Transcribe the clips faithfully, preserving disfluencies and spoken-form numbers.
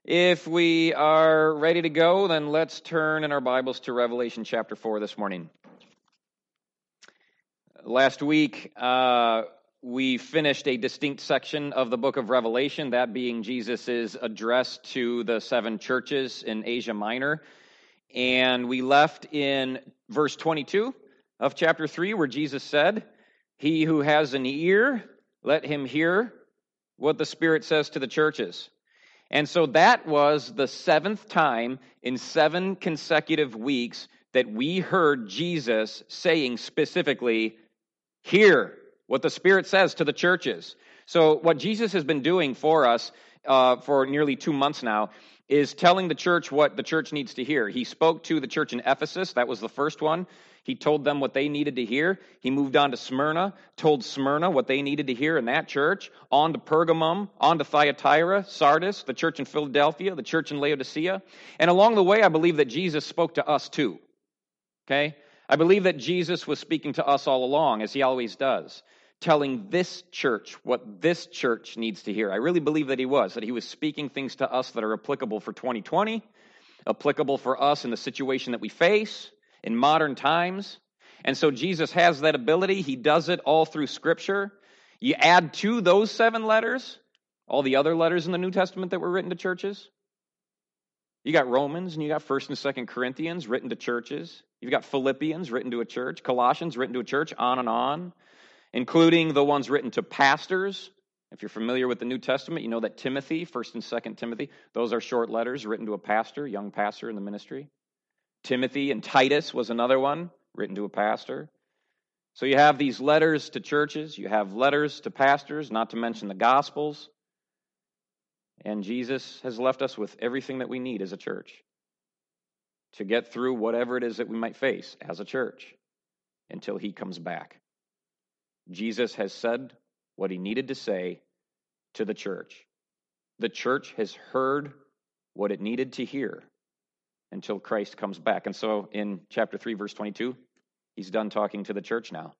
If we are ready to go, then let's turn in our Bibles to Revelation chapter four this morning. Last week, uh, we finished a distinct section of the book of Revelation, that being Jesus' address to the seven churches in Asia Minor. And we left in verse twenty-two of chapter three, where Jesus said, "He who has an ear, let him hear what the Spirit says to the churches." And so that was the seventh time in seven consecutive weeks that we heard Jesus saying specifically, "Hear what the Spirit says to the churches." So what Jesus has been doing for us uh, for nearly two months now is telling the church what the church needs to hear. He spoke to the church in Ephesus. That was the first one. He told them what they needed to hear. He moved on to Smyrna, told Smyrna what they needed to hear in that church, on to Pergamum, on to Thyatira, Sardis, the church in Philadelphia, the church in Laodicea. And along the way, I believe that Jesus spoke to us too. Okay? I believe that Jesus was speaking to us all along, as he always does, telling this church what this church needs to hear. I really believe that he was, that he was speaking things to us that are applicable for twenty twenty, applicable for us in the situation that we face in modern times. And so Jesus has that ability. He does it all through Scripture. You add to those seven letters all the other letters in the New Testament that were written to churches. You got Romans and you got First and Second Corinthians written to churches. You've got Philippians written to a church, Colossians written to a church, on and on, including the ones written to pastors. If you're familiar with the New Testament, you know that Timothy, First and Second Timothy, those are short letters written to a pastor, young pastor in the ministry. Timothy and Titus was another one written to a pastor. So you have these letters to churches, you have letters to pastors, not to mention the Gospels. And Jesus has left us with everything that we need as a church to get through whatever it is that we might face as a church until he comes back. Jesus has said what he needed to say to the church. The church has heard what it needed to hear until Christ comes back. And so in chapter three, verse twenty-two, he's done talking to the church now.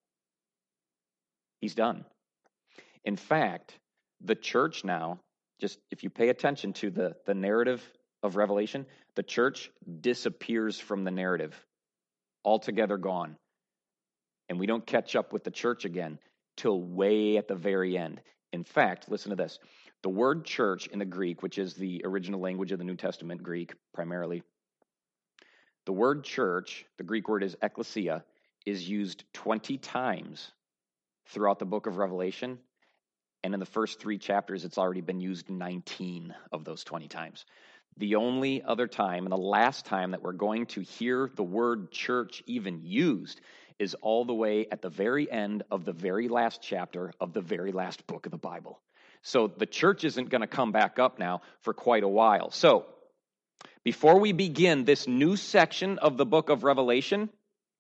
He's done. In fact, the church now, just if you pay attention to the, the narrative of Revelation, the church disappears from the narrative, altogether gone. And we don't catch up with the church again till way at the very end. In fact, listen to this. The word church in the Greek, which is the original language of the New Testament, Greek primarily, the word church, the Greek word is ekklesia, is used twenty times throughout the book of Revelation. And in the first three chapters, it's already been used nineteen of those twenty times. The only other time, and the last time that we're going to hear the word church even used, is all the way at the very end of the very last chapter of the very last book of the Bible. So the church isn't going to come back up now for quite a while. So before we begin this new section of the book of Revelation,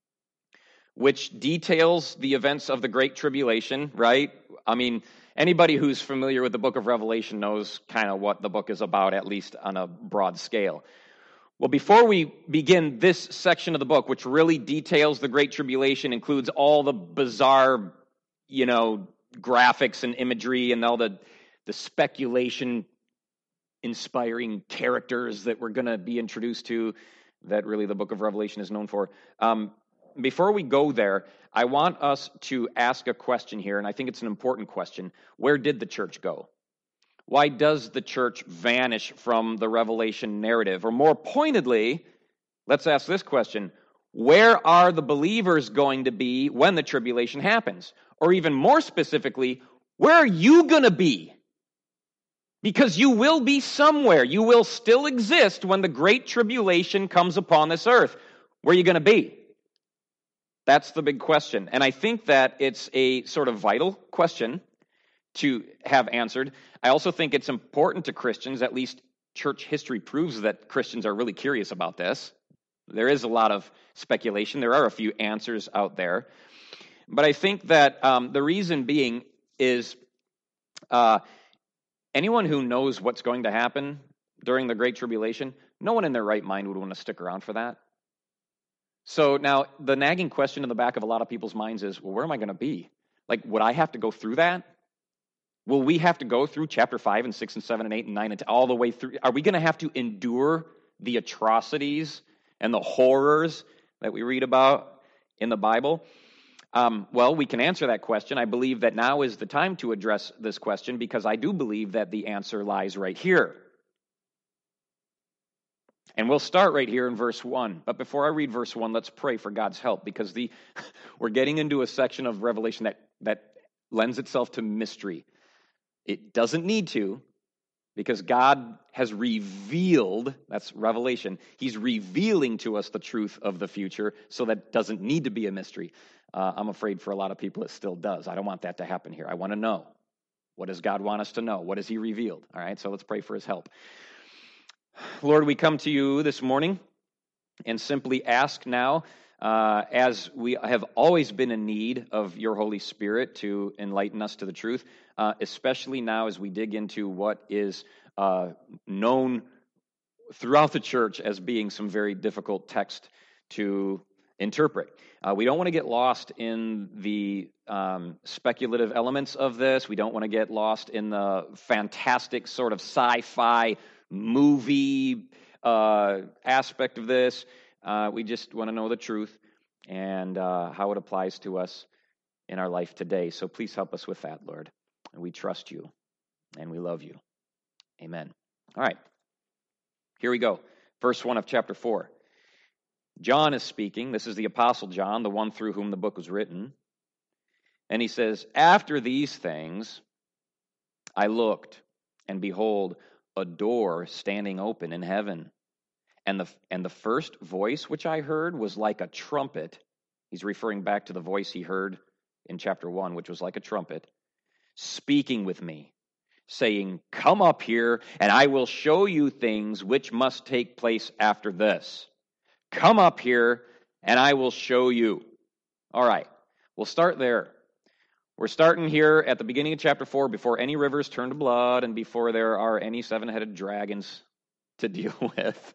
which details the events of the Great Tribulation, right? I mean, anybody who's familiar with the book of Revelation knows kind of what the book is about, at least on a broad scale. Well, before we begin this section of the book, which really details the Great Tribulation, includes all the bizarre, you know, graphics and imagery and all the, the speculation inspiring characters that we're going to be introduced to, that really the book of Revelation is known for. Um, before we go there, I want us to ask a question here, and I think it's an important question. Where did the church go? Why does the church vanish from the Revelation narrative? Or more pointedly, let's ask this question. Where are the believers going to be when the tribulation happens? Or even more specifically, where are you going to be? Because you will be somewhere. You will still exist when the Great Tribulation comes upon this earth. Where are you going to be? That's the big question. And I think that it's a sort of vital question to have answered. I also think it's important to Christians, at least church history proves that Christians are really curious about this. There is a lot of speculation. There are a few answers out there. But I think that um, the reason being is uh, anyone who knows what's going to happen during the Great Tribulation, no one in their right mind would want to stick around for that. So now the nagging question in the back of a lot of people's minds is, well, where am I going to be? Like, would I have to go through that? Will we have to go through chapter five and six and seven and eight and nine and ten, all the way through? Are we going to have to endure the atrocities and the horrors that we read about in the Bible? Um, well, we can answer that question. I believe that now is the time to address this question because I do believe that the answer lies right here. And we'll start right here in verse one. But before I read verse one, let's pray for God's help because the we're getting into a section of Revelation that, that lends itself to mystery. It doesn't need to because God has revealed, that's Revelation, he's revealing to us the truth of the future, so that doesn't need to be a mystery. Uh, I'm afraid for a lot of people it still does. I don't want that to happen here. I want to know. What does God want us to know? What has he revealed? All right, so let's pray for his help. Lord, we come to you this morning and simply ask now, uh, as we have always been in need of your Holy Spirit to enlighten us to the truth, uh, especially now as we dig into what is uh, known throughout the church as being some very difficult text to interpret. Uh, we don't want to get lost in the um, speculative elements of this. We don't want to get lost in the fantastic sort of sci-fi movie uh, aspect of this. Uh, we just want to know the truth and uh, how it applies to us in our life today. So please help us with that, Lord. And we trust you and we love you. Amen. All right. Here we go. Verse one of chapter four. John is speaking. This is the Apostle John, the one through whom the book was written. And he says, "After these things, I looked, and behold, a door standing open in heaven. And the, and the first voice which I heard was like a trumpet." He's referring back to the voice he heard in chapter one, which was like a trumpet, "speaking with me, saying, 'Come up here, and I will show you things which must take place after this.' Come up here, and I will show you." All right, we'll start there. We're starting here at the beginning of chapter four, before any rivers turn to blood and before there are any seven-headed dragons to deal with.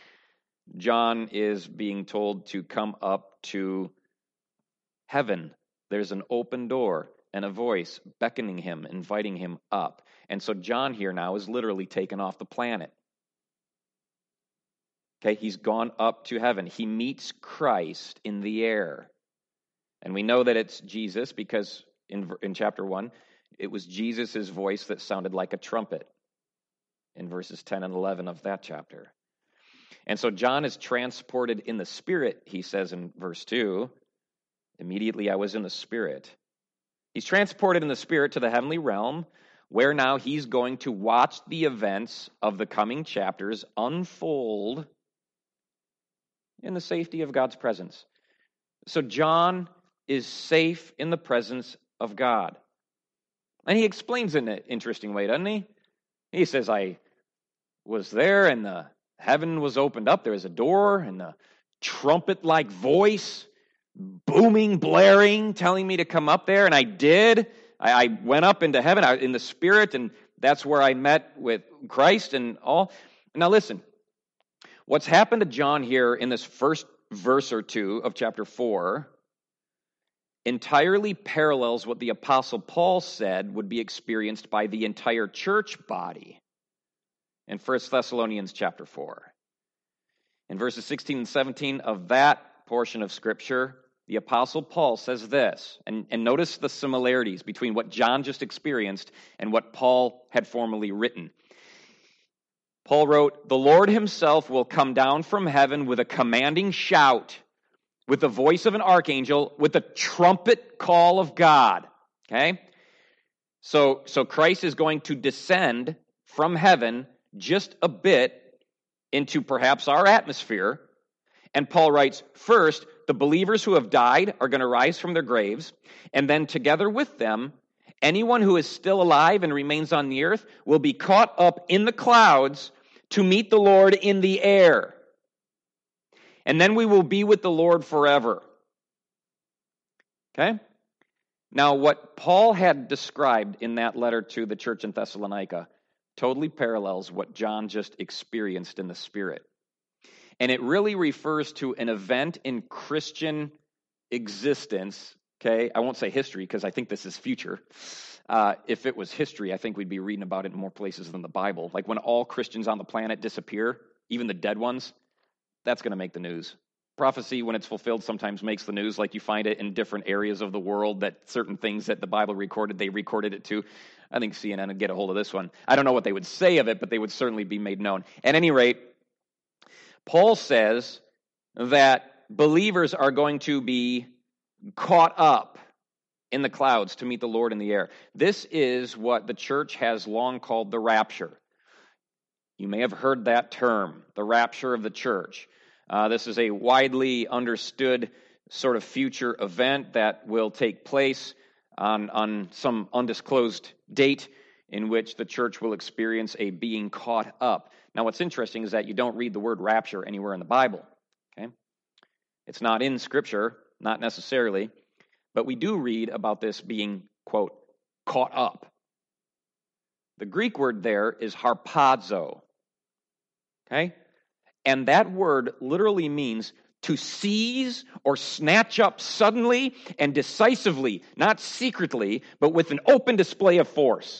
John is being told to come up to heaven. There's an open door and a voice beckoning him, inviting him up. And so John here now is literally taken off the planet. Okay, he's gone up to heaven. He meets Christ in the air. And we know that it's Jesus because in, in chapter one, it was Jesus' voice that sounded like a trumpet in verses ten and eleven of that chapter. And so John is transported in the Spirit, he says in verse two. Immediately I was in the Spirit. He's transported in the Spirit to the heavenly realm, where now he's going to watch the events of the coming chapters unfold in the safety of God's presence. So John is safe in the presence of God. And he explains in an interesting way, doesn't he? He says, I was there and the heaven was opened up. There was a door and a trumpet-like voice booming, blaring, telling me to come up there. And I did. I, I went up into heaven I, in the Spirit, and that's where I met with Christ and all. Now listen. What's happened to John here in this first verse or two of chapter four entirely parallels what the Apostle Paul said would be experienced by the entire church body in First Thessalonians chapter four. In verses sixteen and seventeen of that portion of Scripture, the Apostle Paul says this, and, and notice the similarities between what John just experienced and what Paul had formerly written. Paul wrote, "The Lord himself will come down from heaven with a commanding shout, with the voice of an archangel, with the trumpet call of God." Okay? So, so Christ is going to descend from heaven just a bit into perhaps our atmosphere. And Paul writes, first, the believers who have died are going to rise from their graves, and then together with them, anyone who is still alive and remains on the earth will be caught up in the clouds to meet the Lord in the air. And then we will be with the Lord forever. Okay? Now, what Paul had described in that letter to the church in Thessalonica totally parallels what John just experienced in the Spirit. And it really refers to an event in Christian existence. Okay? I won't say history because I think this is future. Uh, if it was history, I think we'd be reading about it in more places than the Bible. Like when all Christians on the planet disappear, even the dead ones, that's going to make the news. Prophecy, when it's fulfilled, sometimes makes the news. Like you find it in different areas of the world that certain things that the Bible recorded, they recorded it too. I think C N N would get a hold of this one. I don't know what they would say of it, but they would certainly be made known. At any rate, Paul says that believers are going to be caught up in the clouds to meet the Lord in the air. This is what the church has long called the rapture. You may have heard that term, the rapture of the church. Uh, this is a widely understood sort of future event that will take place on, on some undisclosed date in which the church will experience a being caught up. Now, what's interesting is that you don't read the word rapture anywhere in the Bible. Okay, it's not in Scripture, not necessarily, but we do read about this being, quote, caught up. The Greek word there is harpazo. Okay? And that word literally means to seize or snatch up suddenly and decisively, not secretly, but with an open display of force.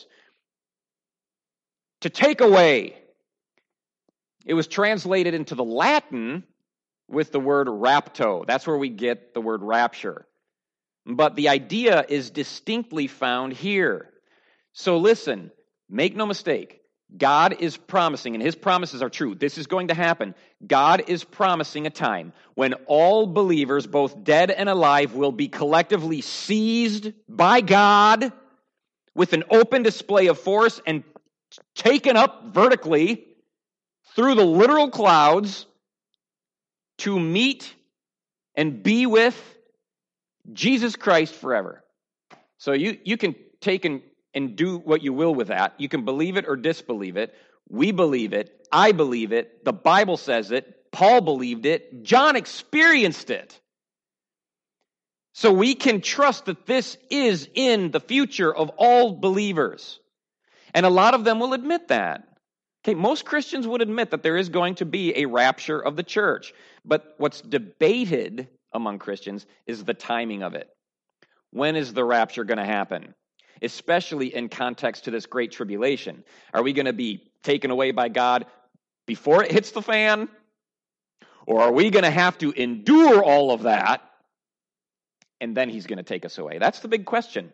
To take away. It was translated into the Latin with the word rapto. That's where we get the word rapture. But the idea is distinctly found here. So listen, make no mistake. God is promising, and his promises are true. This is going to happen. God is promising a time when all believers, both dead and alive, will be collectively seized by God with an open display of force and taken up vertically through the literal clouds to meet and be with Jesus Christ forever. So you, you can take and And do what you will with that. You can believe it or disbelieve it. We believe it. I believe it. The Bible says it. Paul believed it. John experienced it. So we can trust that this is in the future of all believers. And a lot of them will admit that. Okay, most Christians would admit that there is going to be a rapture of the church. But what's debated among Christians is the timing of it. When is the rapture going to happen? Especially in context to this great tribulation. Are we going to be taken away by God before it hits the fan? Or are we going to have to endure all of that and then he's going to take us away? That's the big question.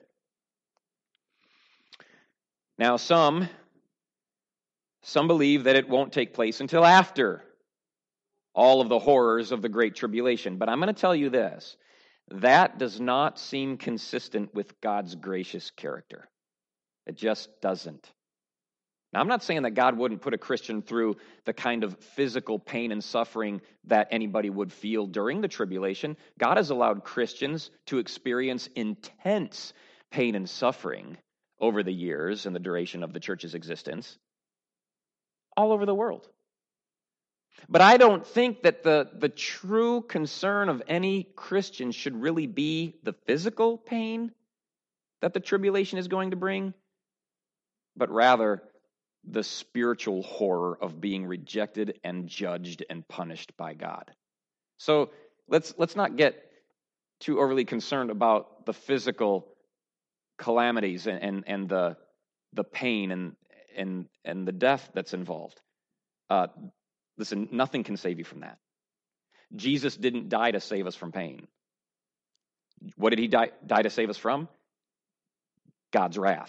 Now, some, some believe that it won't take place until after all of the horrors of the great tribulation. But I'm going to tell you this. That does not seem consistent with God's gracious character. It just doesn't. Now, I'm not saying that God wouldn't put a Christian through the kind of physical pain and suffering that anybody would feel during the tribulation. God has allowed Christians to experience intense pain and suffering over the years and the duration of the church's existence all over the world. But I don't think that the, the true concern of any Christian should really be the physical pain that the tribulation is going to bring, but rather the spiritual horror of being rejected and judged and punished by God. So let's let's not get too overly concerned about the physical calamities and, and, and the the pain and and and the death that's involved. Uh, Listen, nothing can save you from that. Jesus didn't die to save us from pain. What did he die, die to save us from? God's wrath.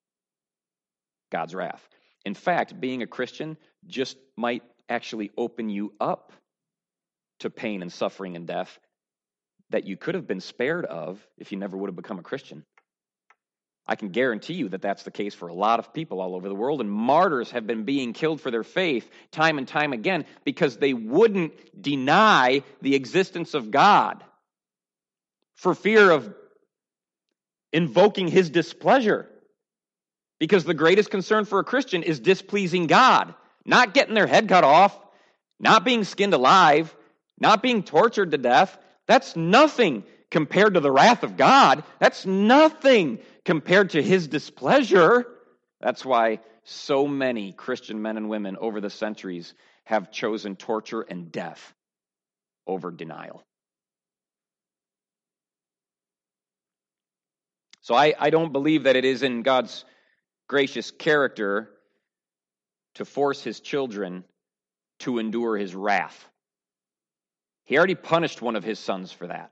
God's wrath. In fact, being a Christian just might actually open you up to pain and suffering and death that you could have been spared of if you never would have become a Christian. I can guarantee you that that's the case for a lot of people all over the world, and martyrs have been being killed for their faith time and time again because they wouldn't deny the existence of God for fear of invoking his displeasure. Because the greatest concern for a Christian is displeasing God, not getting their head cut off, not being skinned alive, not being tortured to death. That's nothing compared to the wrath of God. That's nothing compared to his displeasure. That's why so many Christian men and women over the centuries have chosen torture and death over denial. So I, I don't believe that it is in God's gracious character to force his children to endure his wrath. He already punished one of his sons for that.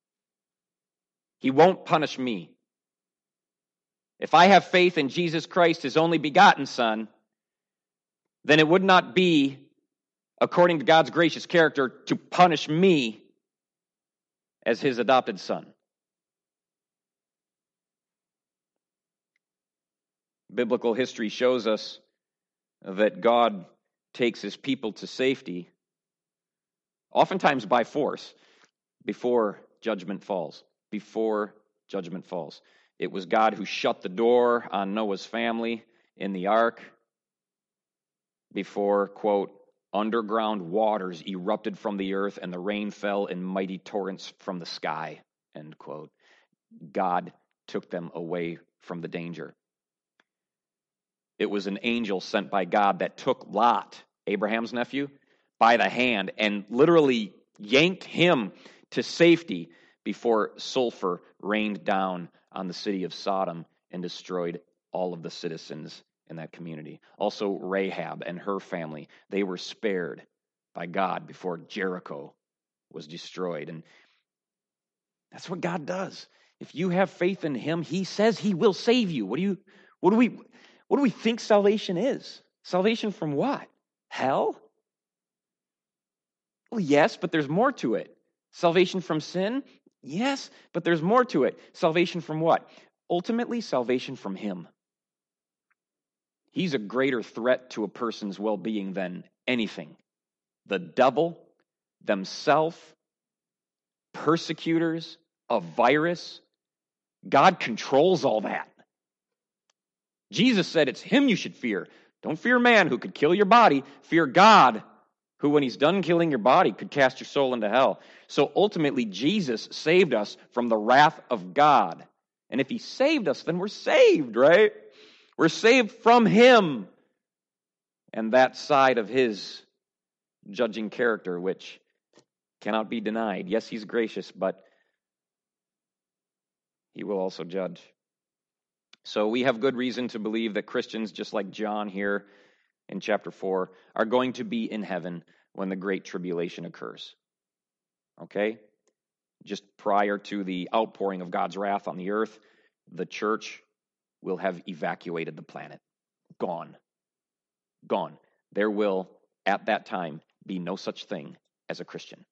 He won't punish me. If I have faith in Jesus Christ, his only begotten Son, then it would not be, according to God's gracious character, to punish me as his adopted son. Biblical history shows us that God takes his people to safety, oftentimes by force, before judgment falls. Before judgment falls. It was God who shut the door on Noah's family in the ark before, quote, underground waters erupted from the earth and the rain fell in mighty torrents from the sky, end quote. God took them away from the danger. It was an angel sent by God that took Lot, Abraham's nephew, by the hand and literally yanked him to safety before sulfur rained down on the city of Sodom and destroyed all of the citizens in that community. Also Rahab and her family, they were spared by God before Jericho was destroyed. And that's what God does. If you have faith in him, he says he will save you. What do you what do we what do we think salvation is? Salvation from what? Hell? Well, yes, but there's more to it. Salvation from sin? Yes, but there's more to it. Salvation from what? Ultimately, salvation from him. He's a greater threat to a person's well-being than anything. The devil, themselves, persecutors, a virus. God controls all that. Jesus said it's him you should fear. Don't fear man who could kill your body. Fear God, who when he's done killing your body could cast your soul into hell. So ultimately, Jesus saved us from the wrath of God. And if he saved us, then we're saved, right? We're saved from him and that side of his judging character, which cannot be denied. Yes, he's gracious, but he will also judge. So we have good reason to believe that Christians, just like John here in chapter four, are going to be in heaven when the Great Tribulation occurs. Okay? Just prior to the outpouring of God's wrath on the earth, the church will have evacuated the planet. Gone. Gone. There will, at that time, be no such thing as a Christian.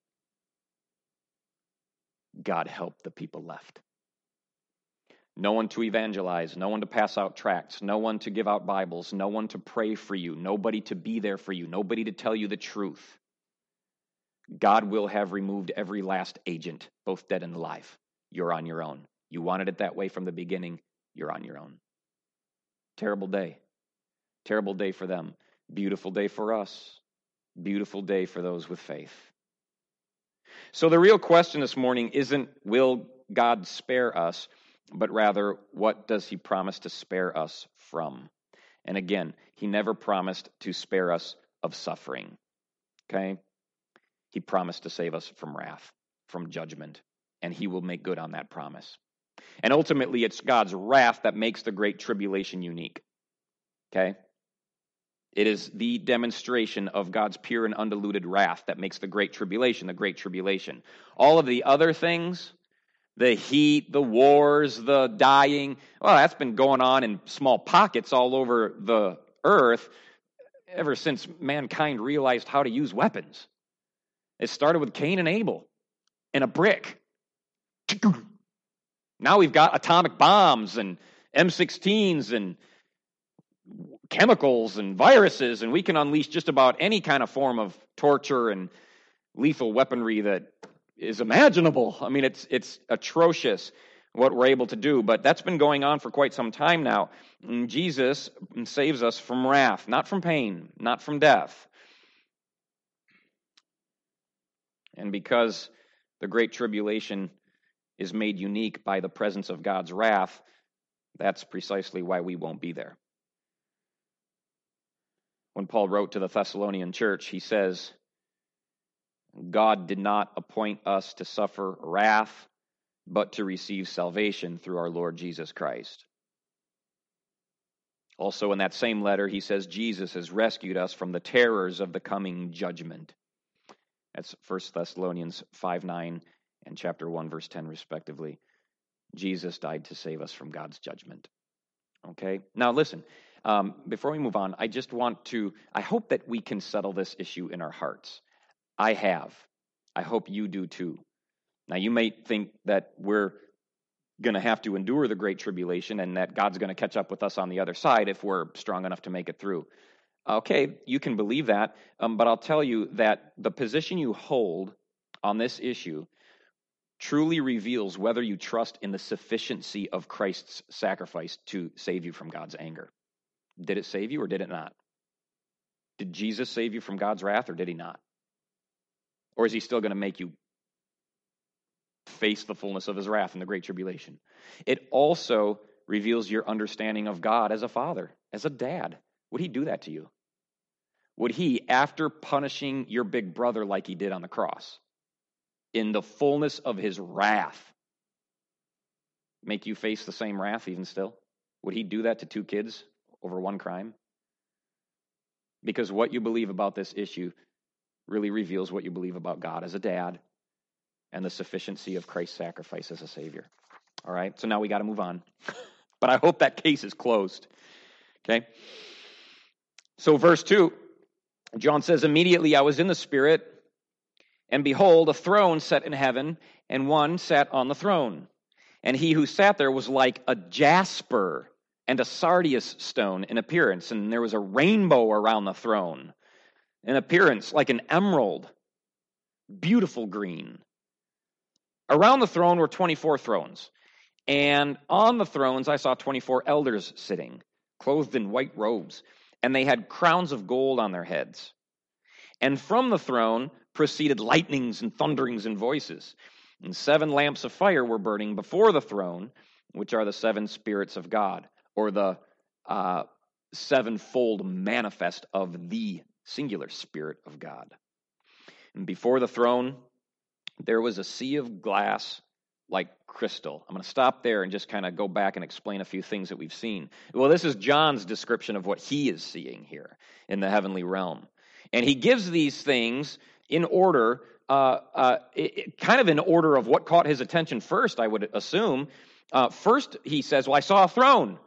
God help the people left. No one to evangelize, no one to pass out tracts, no one to give out Bibles, no one to pray for you, nobody to be there for you, nobody to tell you the truth. God will have removed every last agent, both dead and alive. You're on your own. You wanted it that way from the beginning. You're on your own. Terrible day. Terrible day for them. Beautiful day for us. Beautiful day for those with faith. So the real question this morning isn't, will God spare us? But rather, what does he promise to spare us from? And again, he never promised to spare us of suffering. Okay? He promised to save us from wrath, from judgment, and he will make good on that promise. And ultimately, it's God's wrath that makes the Great Tribulation unique. Okay? It is the demonstration of God's pure and undiluted wrath that makes the Great Tribulation the Great Tribulation. All of the other things, the heat, the wars, the dying, well, that's been going on in small pockets all over the earth ever since mankind realized how to use weapons. It started with Cain and Abel and a brick. Now we've got atomic bombs and M sixteens and chemicals and viruses, and we can unleash just about any kind of form of torture and lethal weaponry that is imaginable. I mean, it's it's atrocious what we're able to do, but that's been going on for quite some time now. And Jesus saves us from wrath, not from pain, not from death. And because the Great Tribulation is made unique by the presence of God's wrath, that's precisely why we won't be there. When Paul wrote to the Thessalonian church, he says, God did not appoint us to suffer wrath, but to receive salvation through our Lord Jesus Christ. Also in that same letter, he says Jesus has rescued us from the terrors of the coming judgment. That's First Thessalonians five nine and chapter one, verse ten, respectively. Jesus died to save us from God's judgment. Okay? Now listen, um, before we move on, I just want to, I hope that we can settle this issue in our hearts. I have. I hope you do too. Now you may think that we're going to have to endure the Great Tribulation and that God's going to catch up with us on the other side if we're strong enough to make it through. Okay, you can believe that, um, but I'll tell you that the position you hold on this issue truly reveals whether you trust in the sufficiency of Christ's sacrifice to save you from God's anger. Did it save you or did it not? Did Jesus save you from God's wrath or did he not? Or is he still going to make you face the fullness of his wrath in the Great Tribulation? It also reveals your understanding of God as a father, as a dad. Would he do that to you? Would he, after punishing your big brother like he did on the cross, in the fullness of his wrath, make you face the same wrath even still? Would he do that to two kids over one crime? Because what you believe about this issue really reveals what you believe about God as a dad and the sufficiency of Christ's sacrifice as a Savior. All right, so now we got to move on. But I hope that case is closed. Okay? So verse two, John says, immediately I was in the Spirit, and behold, a throne set in heaven, and one sat on the throne. And he who sat there was like a jasper and a sardius stone in appearance, and there was a rainbow around the throne, in appearance like an emerald, beautiful green. Around the throne were twenty-four thrones, and on the thrones I saw twenty-four elders sitting, clothed in white robes, and they had crowns of gold on their heads. And from the throne proceeded lightnings and thunderings and voices. And seven lamps of fire were burning before the throne, which are the seven spirits of God, or the uh, sevenfold manifest of the singular Spirit of God. And before the throne, there was a sea of glass like crystal. I'm going to stop there and just kind of go back and explain a few things that we've seen. Well, this is John's description of what he is seeing here in the heavenly realm. And he gives these things in order, uh, uh, it, it, kind of in order of what caught his attention first, I would assume. Uh, first, he says, well, I saw a throne,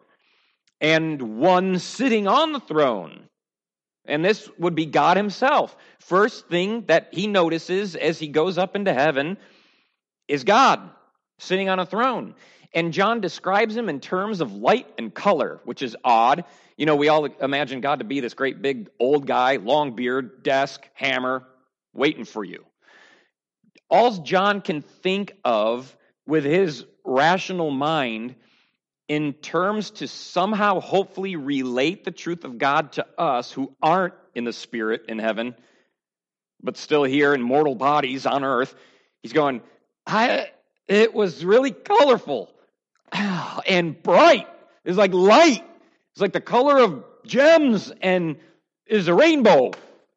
and one sitting on the throne. And this would be God himself. First thing that he notices as he goes up into heaven is God sitting on a throne. And John describes him in terms of light and color, which is odd. You know, we all imagine God to be this great big old guy, long beard, desk, hammer, waiting for you. All John can think of with his rational mind in terms to somehow hopefully relate the truth of God to us who aren't in the Spirit in heaven, but still here in mortal bodies on earth. He's going, I, it was really colorful and bright. It's like light. It's like the color of gems and is a rainbow.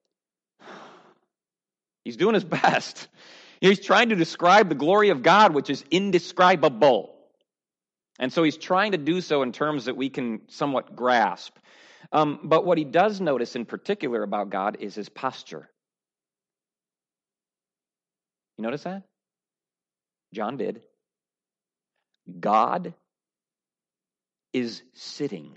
He's doing his best. He's trying to describe the glory of God, which is indescribable. And so he's trying to do so in terms that we can somewhat grasp. Um, but what he does notice in particular about God is his posture. You notice that? John did. God is sitting.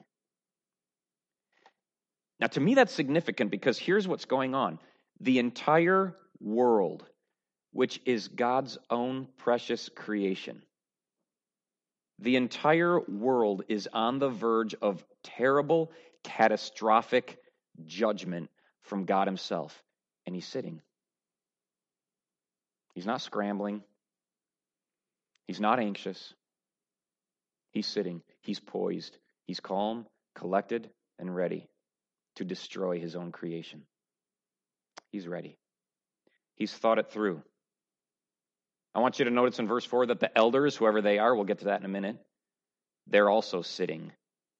Now, to me, that's significant because here's what's going on. The entire world, which is God's own precious creation, the entire world is on the verge of terrible, catastrophic judgment from God himself. And he's sitting. He's not scrambling. He's not anxious. He's sitting. He's poised. He's calm, collected, and ready to destroy his own creation. He's ready. He's thought it through. I want you to notice in verse four that the elders, whoever they are, we'll get to that in a minute, they're also sitting.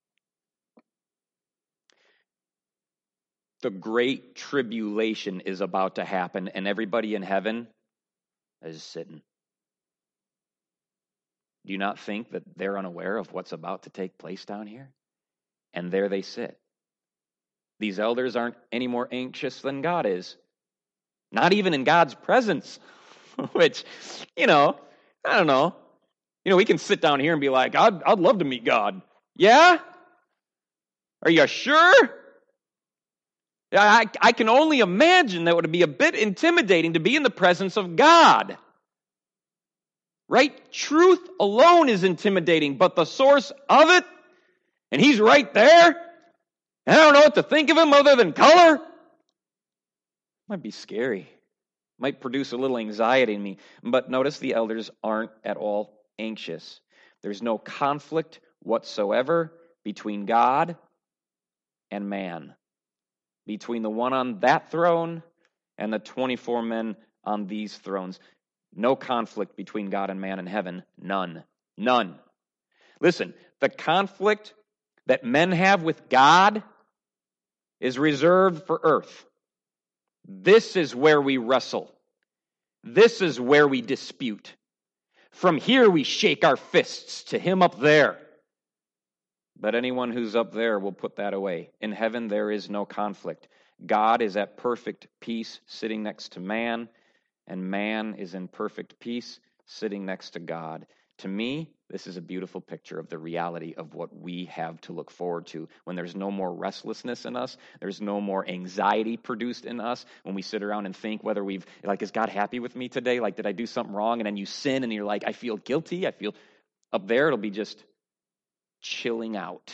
The great tribulation is about to happen, and everybody in heaven is sitting. Do you not think that they're unaware of what's about to take place down here? And there they sit. These elders aren't any more anxious than God is. Not even in God's presence. Which, you know, I don't know. You know, we can sit down here and be like, I'd, I'd love to meet God. Yeah? Are you sure? Yeah, I, I can only imagine that would be a bit intimidating to be in the presence of God. Right? Truth alone is intimidating, but the source of it, and he's right there, and I don't know what to think of him other than color. Might be scary. Might produce a little anxiety in me. But notice the elders aren't at all anxious. There's no conflict whatsoever between God and man, between the one on that throne and the twenty-four men on these thrones. No conflict between God and man in heaven. None. None. Listen, the conflict that men have with God is reserved for earth. This is where we wrestle. This is where we dispute. From here we shake our fists to him up there. But anyone who's up there will put that away. In heaven there is no conflict. God is at perfect peace sitting next to man, and man is in perfect peace sitting next to God. To me, this is a beautiful picture of the reality of what we have to look forward to. When there's no more restlessness in us, there's no more anxiety produced in us. When we sit around and think whether we've, like, is God happy with me today? Like, did I do something wrong? And then you sin and you're like, I feel guilty. I feel, up there it'll be just chilling out.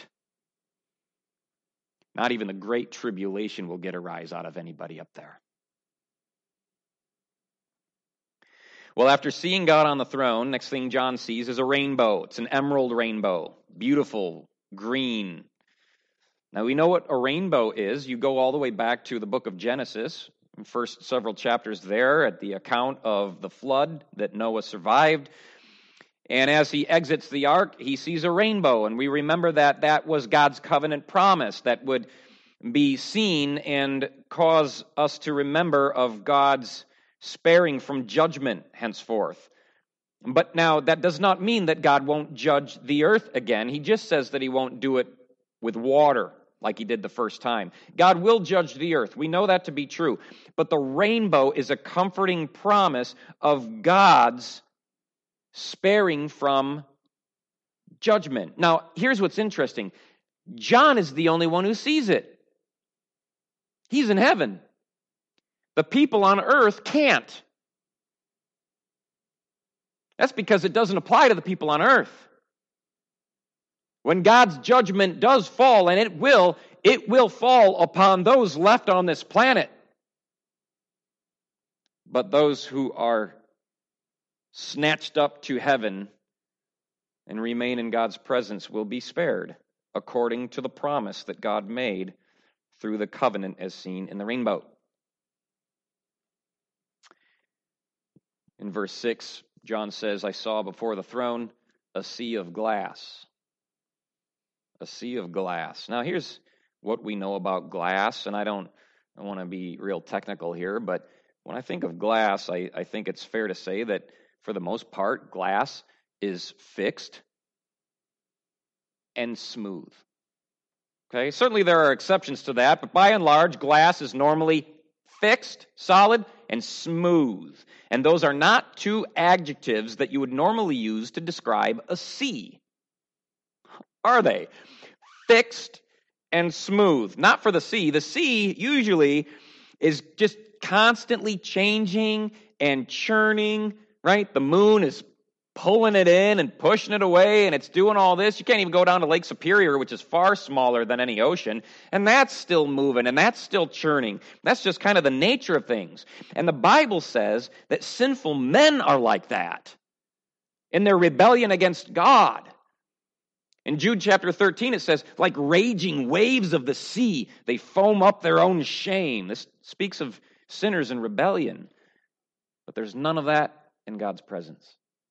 Not even the great tribulation will get a rise out of anybody up there. Well, after seeing God on the throne, next thing John sees is a rainbow. It's an emerald rainbow. Beautiful, green. Now, we know what a rainbow is. You go all the way back to the book of Genesis, first several chapters there at the account of the flood that Noah survived. And as he exits the ark, he sees a rainbow. And we remember that that was God's covenant promise that would be seen and cause us to remember of God's sparing from judgment henceforth. But now, that does not mean that God won't judge the earth again. He just says that he won't do it with water like he did the first time. God will judge the earth. We know that to be true. But the rainbow is a comforting promise of God's sparing from judgment. Now, here's what's interesting. John is the only one who sees it. He's in heaven. The people on earth can't. That's because it doesn't apply to the people on earth. When God's judgment does fall, and it will, it will fall upon those left on this planet. But those who are snatched up to heaven and remain in God's presence will be spared, according to the promise that God made through the covenant as seen in the rainbow. In verse six, John says, I saw before the throne a sea of glass. A sea of glass. Now, here's what we know about glass, and I don't I want to be real technical here, but when I think of glass, I, I think it's fair to say that for the most part, glass is fixed and smooth. Okay, certainly there are exceptions to that, but by and large, glass is normally fixed, solid, and smooth. And those are not two adjectives that you would normally use to describe a sea, are they? Fixed and smooth. Not for the sea. The sea usually is just constantly changing and churning, right? The moon is pulling it in and pushing it away, and it's doing all this. You can't even go down to Lake Superior, which is far smaller than any ocean, and that's still moving, and that's still churning. That's just kind of the nature of things. And the Bible says that sinful men are like that in their rebellion against God. In Jude chapter thirteen, it says, like raging waves of the sea, they foam up their own shame. This speaks of sinners in rebellion. But there's none of that in God's presence.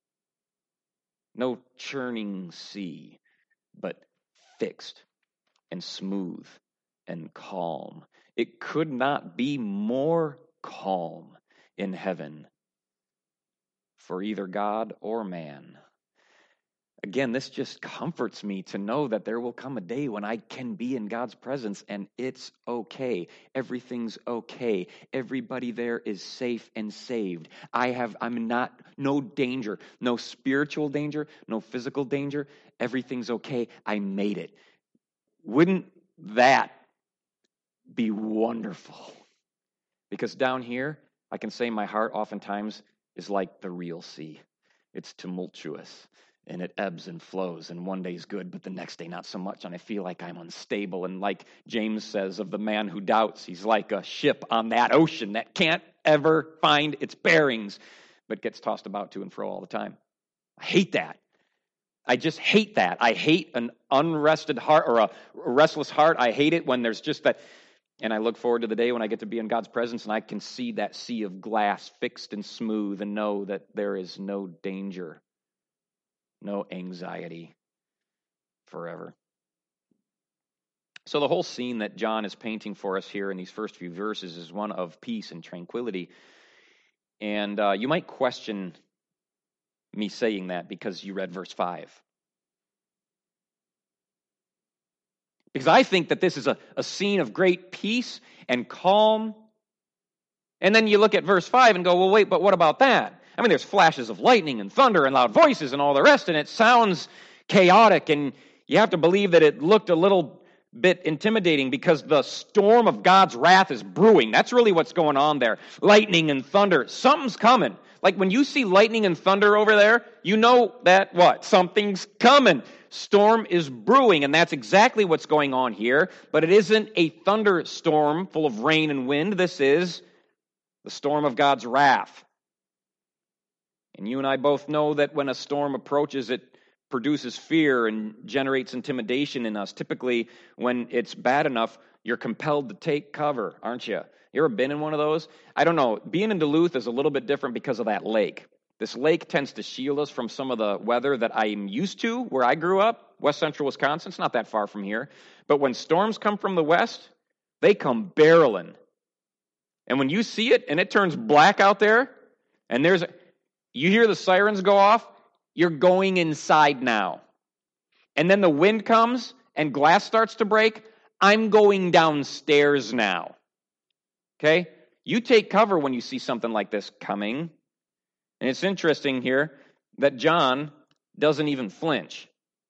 No churning sea, but fixed and smooth and calm. It could not be more calm in heaven for either God or man. Again, this just comforts me to know that there will come a day when I can be in God's presence and it's okay. Everything's okay. Everybody there is safe and saved. I have, I'm not, no danger, no spiritual danger, no physical danger. Everything's okay. I made it. Wouldn't that be wonderful? Because down here, I can say my heart oftentimes is like the real sea. It's tumultuous. And it ebbs and flows, and one day's good, but the next day not so much, and I feel like I'm unstable. And like James says of the man who doubts, he's like a ship on that ocean that can't ever find its bearings, but gets tossed about to and fro all the time. I hate that. I just hate that. I hate an unrested heart or a restless heart. I hate it when there's just that. And I look forward to the day when I get to be in God's presence and I can see that sea of glass fixed and smooth and know that there is no danger. No anxiety forever. So the whole scene that John is painting for us here in these first few verses is one of peace and tranquility. And uh, you might question me saying that because you read verse five. Because I think that this is a, a scene of great peace and calm. And then you look at verse five and go, well, wait, but what about that? I mean, there's flashes of lightning and thunder and loud voices and all the rest, and it sounds chaotic, and you have to believe that it looked a little bit intimidating because the storm of God's wrath is brewing. That's really what's going on there. Lightning and thunder. Something's coming. Like when you see lightning and thunder over there, you know that what? Something's coming. Storm is brewing, and that's exactly what's going on here. But it isn't a thunderstorm full of rain and wind. This is the storm of God's wrath. And you and I both know that when a storm approaches, it produces fear and generates intimidation in us. Typically, when it's bad enough, you're compelled to take cover, aren't you? You ever been in one of those? I don't know. Being in Duluth is a little bit different because of that lake. This lake tends to shield us from some of the weather that I'm used to where I grew up, west central Wisconsin. It's not that far from here. But when storms come from the west, they come barreling. And when you see it and it turns black out there, and there's a, you hear the sirens go off, you're going inside now. And then the wind comes and glass starts to break, I'm going downstairs now. Okay? You take cover when you see something like this coming. And it's interesting here that John doesn't even flinch.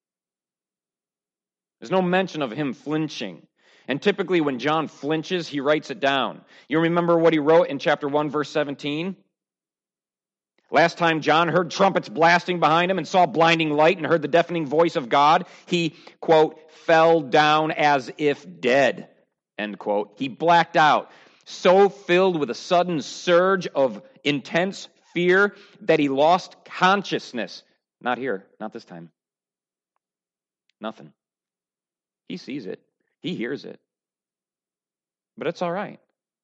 There's no mention of him flinching. And typically when John flinches, he writes it down. You remember what he wrote in chapter one, verse seventeen? Last time John heard trumpets blasting behind him and saw blinding light and heard the deafening voice of God, he, quote, fell down as if dead, end quote. He blacked out, so filled with a sudden surge of intense fear that he lost consciousness. Not here, not this time. Nothing. He sees it. He hears it. But it's all right.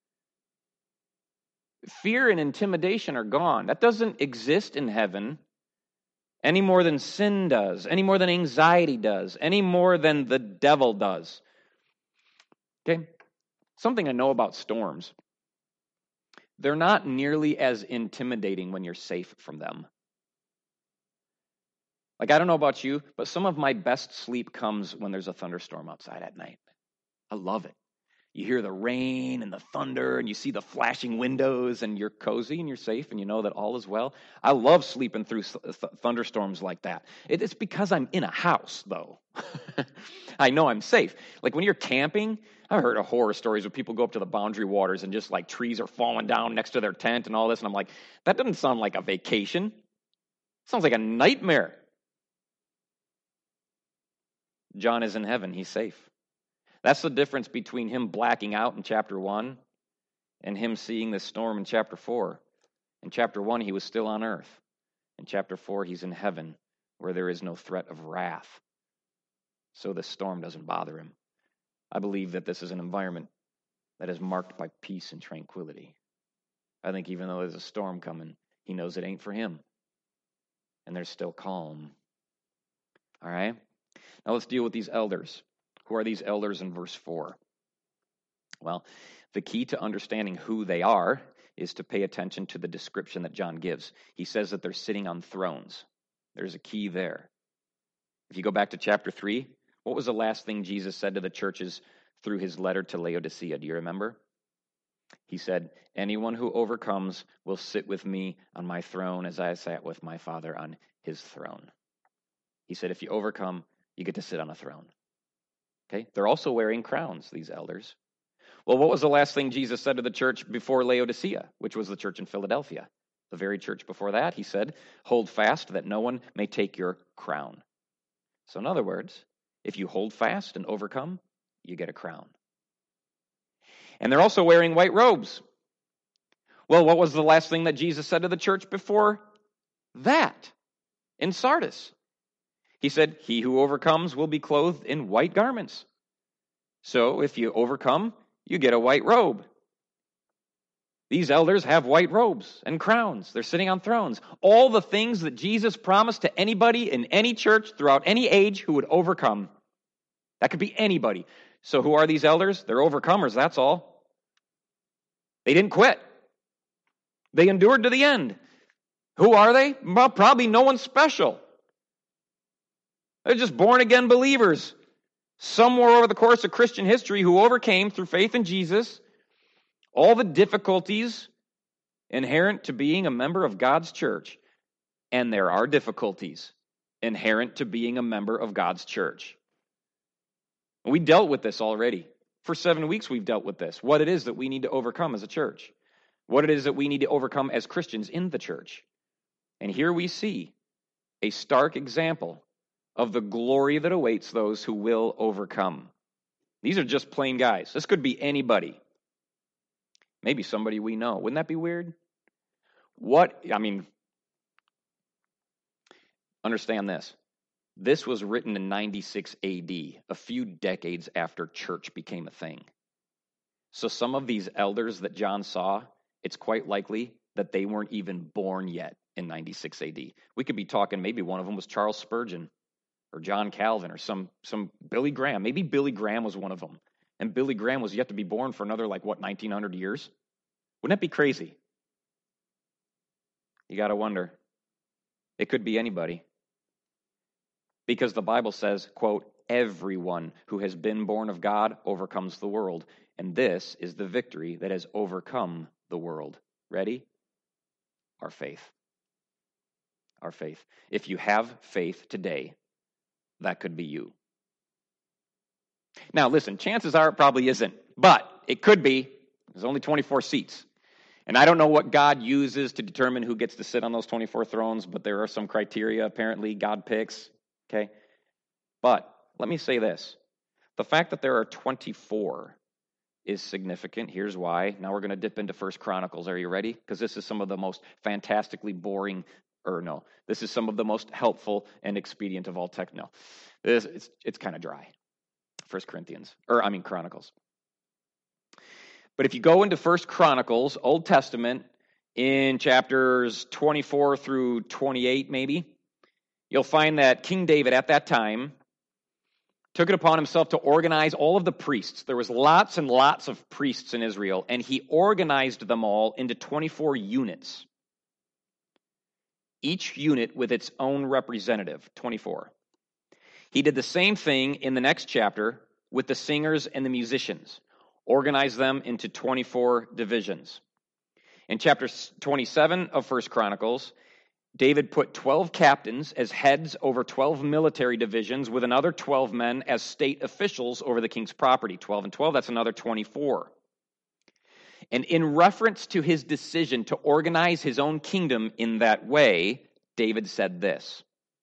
Fear and intimidation are gone. That doesn't exist in heaven any more than sin does, any more than anxiety does, any more than the devil does. Okay? Something I know about storms. They're not nearly as intimidating when you're safe from them. Like, I don't know about you, but some of my best sleep comes when there's a thunderstorm outside at night. I love it. You hear the rain and the thunder, and you see the flashing windows, and you're cozy and you're safe, and you know that all is well. I love sleeping through th- thunderstorms like that. It, it's because I'm in a house, though. I know I'm safe. Like when you're camping, I've heard of horror stories where people go up to the Boundary Waters and just like trees are falling down next to their tent and all this, and I'm like, that doesn't sound like a vacation. It sounds like a nightmare. John is in heaven. He's safe. That's the difference between him blacking out in chapter one and him seeing this storm in chapter four. In chapter one, he was still on earth. In chapter four, he's in heaven where there is no threat of wrath. So this storm doesn't bother him. I believe that this is an environment that is marked by peace and tranquility. I think even though there's a storm coming, he knows it ain't for him. And there's still calm. All right? Now let's deal with these elders. Who are these elders in verse four? Well, the key to understanding who they are is to pay attention to the description that John gives. He says that they're sitting on thrones. There's a key there. If you go back to chapter three, what was the last thing Jesus said to the churches through his letter to Laodicea? Do you remember? He said, anyone who overcomes will sit with me on my throne as I sat with my Father on his throne. He said, if you overcome, you get to sit on a throne. Okay? They're also wearing crowns, these elders. Well, what was the last thing Jesus said to the church before Laodicea, which was the church in Philadelphia? The very church before that, he said, hold fast that no one may take your crown. So in other words, if you hold fast and overcome, you get a crown. And they're also wearing white robes. Well, what was the last thing that Jesus said to the church before that in Sardis? He said, he who overcomes will be clothed in white garments. So if you overcome, you get a white robe. These elders have white robes and crowns. They're sitting on thrones. All the things that Jesus promised to anybody in any church throughout any age who would overcome. That could be anybody. So who are these elders? They're overcomers, that's all. They didn't quit. They endured to the end. Who are they? Well, probably no one special. They're just born-again believers. Somewhere over the course of Christian history who overcame through faith in Jesus all the difficulties inherent to being a member of God's church. And there are difficulties inherent to being a member of God's church. We dealt with this already. For seven weeks we've dealt with this. What it is that we need to overcome as a church. What it is that we need to overcome as Christians in the church. And here we see a stark example of the glory that awaits those who will overcome. These are just plain guys. This could be anybody. Maybe somebody we know. Wouldn't that be weird? What, I mean, understand this. This was written in ninety-six A D, a few decades after church became a thing. So some of these elders that John saw, it's quite likely that they weren't even born yet in ninety-six A D. We could be talking, maybe one of them was Charles Spurgeon or John Calvin or some, some Billy Graham. Maybe Billy Graham was one of them. And Billy Graham was yet to be born for another, like, what, nineteen hundred years? Wouldn't that be crazy? You got to wonder. It could be anybody. Because the Bible says, quote, everyone who has been born of God overcomes the world. And this is the victory that has overcome the world. Ready? Our faith. Our faith. If you have faith today, that could be you. Now, listen, chances are it probably isn't, but it could be. There's only twenty-four seats. And I don't know what God uses to determine who gets to sit on those twenty-four thrones, but there are some criteria apparently God picks, okay? But let me say this. The fact that there are twenty-four is significant. Here's why. Now we're going to dip into First Chronicles. Are you ready? Because this is some of the most fantastically boring, or no, this is some of the most helpful and expedient of all tech. No, this, it's, it's kind of dry. First Corinthians, or I mean Chronicles. But if you go into First Chronicles, Old Testament, in chapters twenty-four through twenty-eight maybe, you'll find that King David at that time took it upon himself to organize all of the priests. There was lots and lots of priests in Israel, and he organized them all into twenty-four units. Each unit with its own representative, twenty-four. He did the same thing in the next chapter with the singers and the musicians, organized them into twenty-four divisions. In chapter twenty-seven of First Chronicles, David put twelve captains as heads over twelve military divisions with another twelve men as state officials over the king's property. twelve and twelve, that's another twenty-four. And in reference to his decision to organize his own kingdom in that way, David said this: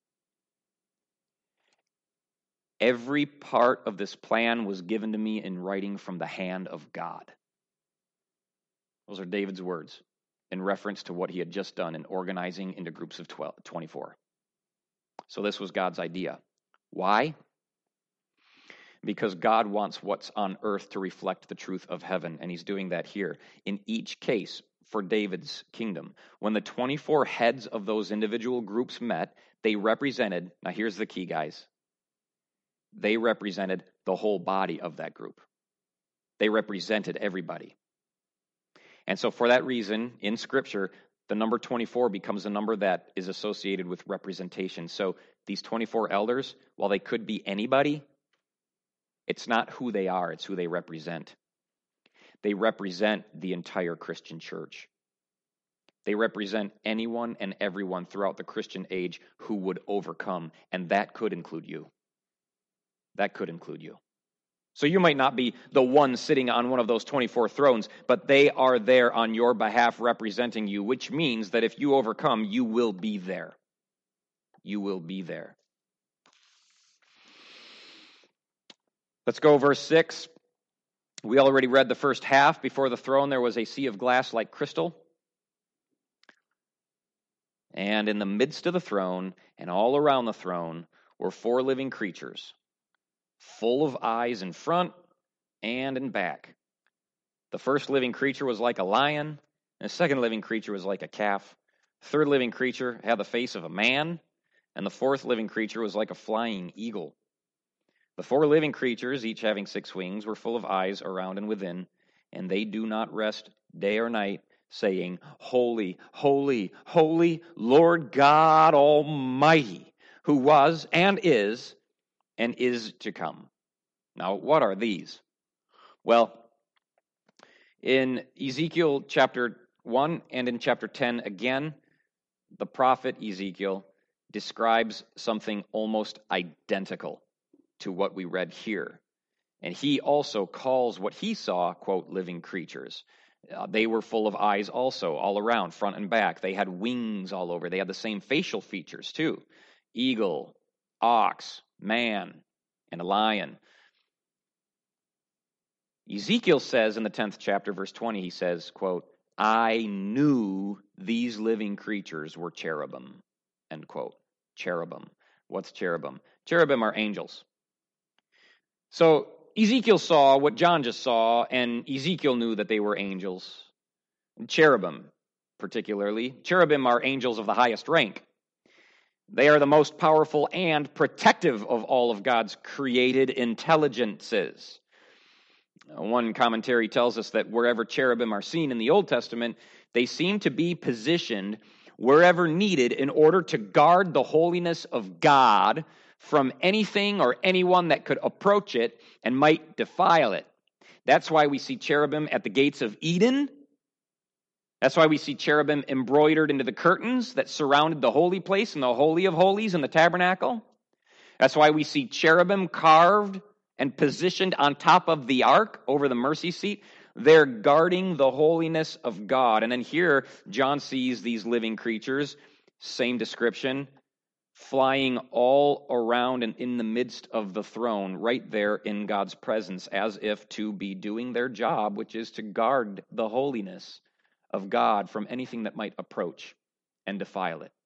every part of this plan was given to me in writing from the hand of God. Those are David's words in reference to what he had just done in organizing into groups of twelve, twenty-four. So this was God's idea. Why? Because God wants what's on earth to reflect the truth of heaven, and he's doing that here. In each case, for David's kingdom, when the twenty-four heads of those individual groups met, they represented, now here's the key, guys, they represented the whole body of that group. They represented everybody. And so for that reason, in Scripture, the number twenty-four becomes a number that is associated with representation. So these twenty-four elders, while they could be anybody, it's not who they are, it's who they represent. They represent the entire Christian church. They represent anyone and everyone throughout the Christian age who would overcome, and that could include you. That could include you. So you might not be the one sitting on one of those twenty-four thrones, but they are there on your behalf representing you, which means that if you overcome, you will be there. You will be there. Let's go verse six. We already read the first half. Before the throne there was a sea of glass like crystal. And in the midst of the throne and all around the throne were four living creatures, full of eyes in front and in back. The first living creature was like a lion, and the second living creature was like a calf. The third living creature had the face of a man, and the fourth living creature was like a flying eagle. The four living creatures, each having six wings, were full of eyes around and within, and they do not rest day or night, saying, Holy, holy, holy, Lord God Almighty, who was and is and is to come. Now, what are these? Well, in Ezekiel chapter one and in chapter ten again, the prophet Ezekiel describes something almost identical to what we read here. And he also calls what he saw, quote, living creatures. Uh, they were full of eyes also, all around, front and back. They had wings all over. They had the same facial features, too. Eagle, ox, man, and a lion. Ezekiel says in the tenth chapter, verse twenty, he says, quote, I knew these living creatures were cherubim, end quote. Cherubim. What's cherubim? Cherubim are angels. So Ezekiel saw what John just saw, and Ezekiel knew that they were angels. Cherubim, particularly. Cherubim are angels of the highest rank. They are the most powerful and protective of all of God's created intelligences. One commentary tells us that wherever cherubim are seen in the Old Testament, they seem to be positioned wherever needed in order to guard the holiness of God from anything or anyone that could approach it and might defile it. That's why we see cherubim at the gates of Eden. That's why we see cherubim embroidered into the curtains that surrounded the holy place and the Holy of Holies in the tabernacle. That's why we see cherubim carved and positioned on top of the ark over the mercy seat. They're guarding the holiness of God. And then here, John sees these living creatures, same description, flying all around and in the midst of the throne, right there in God's presence, as if to be doing their job, which is to guard the holiness of God from anything that might approach and defile it.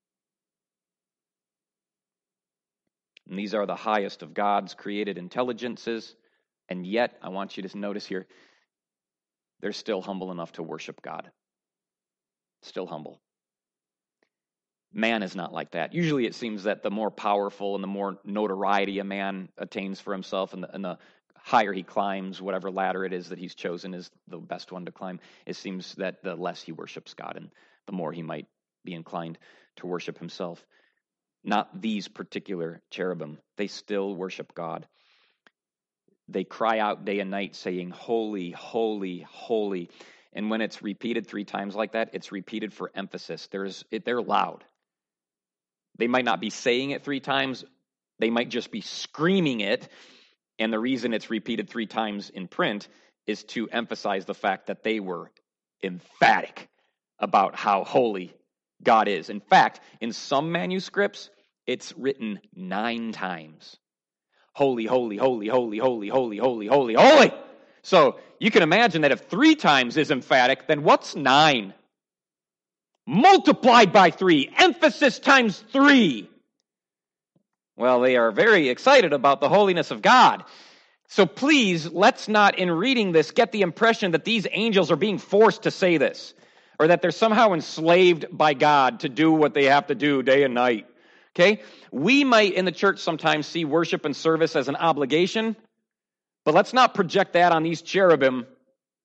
And these are the highest of God's created intelligences, and yet, I want you to notice here, they're still humble enough to worship God. Still humble. Man is not like that. Usually it seems that the more powerful and the more notoriety a man attains for himself and the, and the higher he climbs, whatever ladder it is that he's chosen is the best one to climb, it seems that the less he worships God and the more he might be inclined to worship himself. Not these particular cherubim. They still worship God. They cry out day and night saying, Holy, holy, holy. And when it's repeated three times like that, it's repeated for emphasis. There's, it, they're loud. They might not be saying it three times. They might just be screaming it. And the reason it's repeated three times in print is to emphasize the fact that they were emphatic about how holy God is. In fact, in some manuscripts, it's written nine times. Holy, holy, holy, holy, holy, holy, holy, holy, holy. So you can imagine that if three times is emphatic, then what's nine? Multiplied by three. Emphasis times three. Well, they are very excited about the holiness of God. So please, let's not, in reading this, get the impression that these angels are being forced to say this, or that they're somehow enslaved by God to do what they have to do day and night. Okay? We might in the church sometimes see worship and service as an obligation, but let's not project that on these cherubim.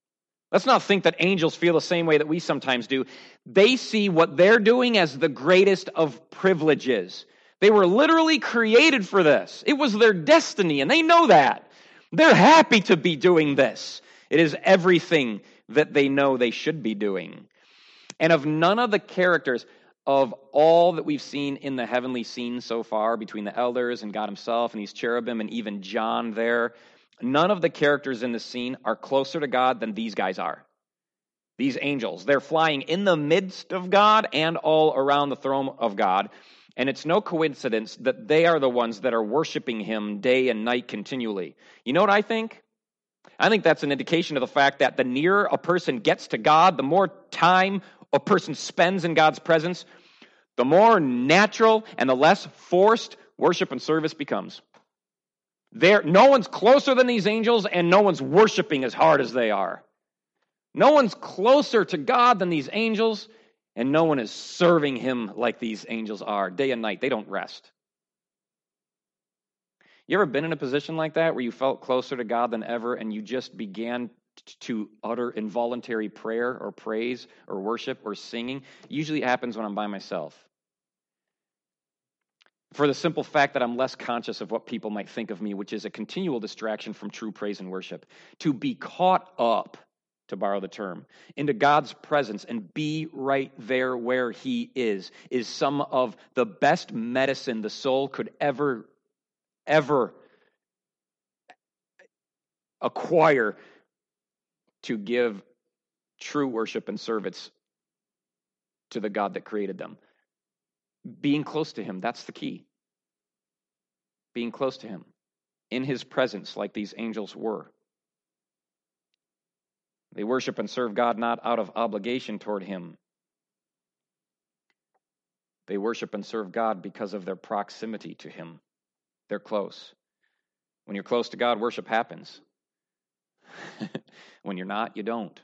Let's not think that angels feel the same way that we sometimes do. They see what they're doing as the greatest of privileges. They were literally created for this. It was their destiny, and they know that. They're happy to be doing this. It is everything that they know they should be doing. And of none of the characters of all that we've seen in the heavenly scene so far, between the elders and God himself and these cherubim and even John there, none of the characters in the scene are closer to God than these guys are. These angels. They're flying in the midst of God and all around the throne of God. And it's no coincidence that they are the ones that are worshiping him day and night continually. You know what I think? I think that's an indication of the fact that the nearer a person gets to God, the more time a person spends in God's presence, the more natural and the less forced worship and service becomes. There, no one's closer than these angels, and no one's worshiping as hard as they are. No one's closer to God than these angels, and no one is serving him like these angels are, day and night. They don't rest. You ever been in a position like that where you felt closer to God than ever, and you just began to utter involuntary prayer or praise or worship or singing? Usually it happens when I'm by myself. For the simple fact that I'm less conscious of what people might think of me, which is a continual distraction from true praise and worship. To be caught up, to borrow the term, into God's presence and be right there where he is, is some of the best medicine the soul could ever, ever acquire to give true worship and service to the God that created them. Being close to him, that's the key. Being close to him, in his presence like these angels were. They worship and serve God not out of obligation toward him. They worship and serve God because of their proximity to him. They're close. When you're close to God, worship happens. When you're not, you don't.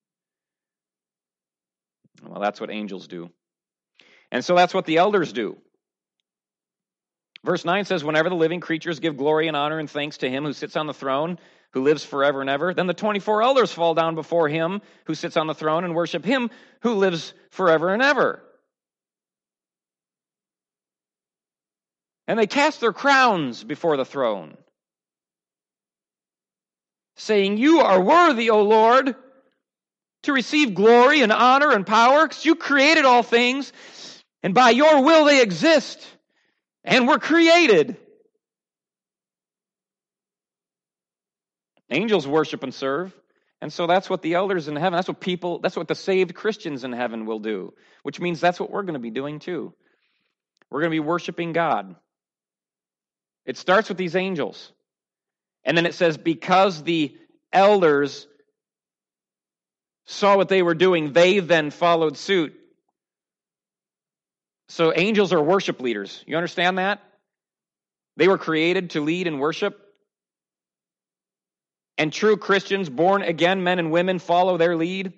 Well, that's what angels do. And so that's what the elders do. Verse nine says, whenever the living creatures give glory and honor and thanks to him who sits on the throne, who lives forever and ever, then the twenty-four elders fall down before him who sits on the throne and worship him who lives forever and ever. And they cast their crowns before the throne, saying, you are worthy, O Lord, to receive glory and honor and power, because you created all things, and by your will they exist, and were created. Angels worship and serve, and so that's what the elders in heaven, that's what people, that's what the saved Christians in heaven will do, which means that's what we're going to be doing too. We're going to be worshiping God. It starts with these angels. And then it says, because the elders saw what they were doing, they then followed suit. So angels are worship leaders. You understand that? They were created to lead and worship. And true Christians, born again men and women, follow their lead.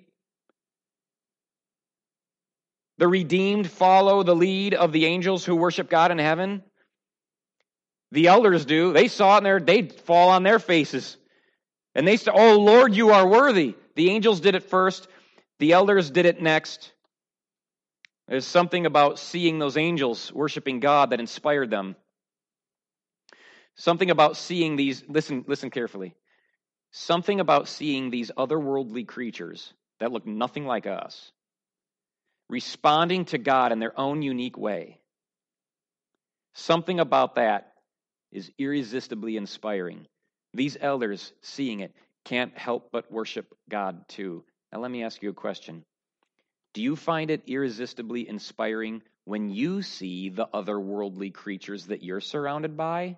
The redeemed follow the lead of the angels who worship God in heaven. The elders do. They saw it and they fall on their faces. And they say, oh Lord, you are worthy. The angels did it first. The elders did it next. There's something about seeing those angels worshiping God that inspired them. Something about seeing these, listen, listen carefully. Something about seeing these otherworldly creatures that look nothing like us, responding to God in their own unique way. Something about that is irresistibly inspiring. These elders, seeing it, can't help but worship God too. Now let me ask you a question. Do you find it irresistibly inspiring when you see the otherworldly creatures that you're surrounded by?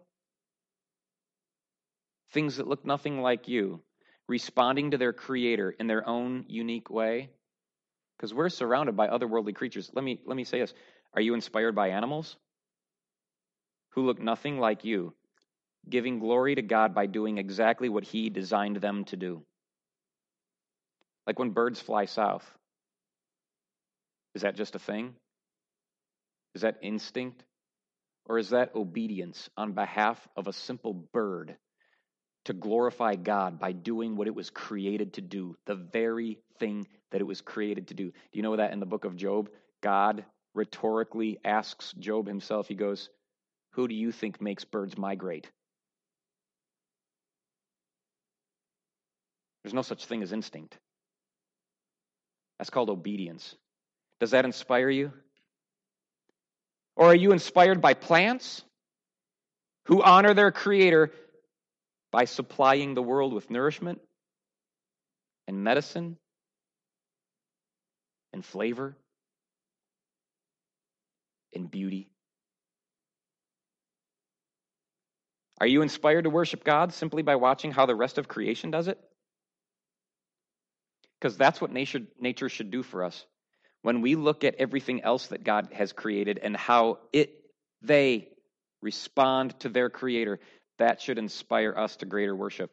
Things that look nothing like you, responding to their Creator in their own unique way? Because we're surrounded by otherworldly creatures. Let me, let me say this. Are you inspired by animals who look nothing like you, giving glory to God by doing exactly what he designed them to do? Like when birds fly south. Is that just a thing? Is that instinct? Or is that obedience on behalf of a simple bird to glorify God by doing what it was created to do, the very thing that it was created to do. Do you know that in the book of Job, God rhetorically asks Job himself, he goes, who do you think makes birds migrate? There's no such thing as instinct. That's called obedience. Does that inspire you? Or are you inspired by plants who honor their creator by supplying the world with nourishment and medicine and flavor and beauty? Are you inspired to worship God simply by watching how the rest of creation does it? Because that's what nature, nature should do for us. When we look at everything else that God has created and how it, they respond to their creator, that should inspire us to greater worship.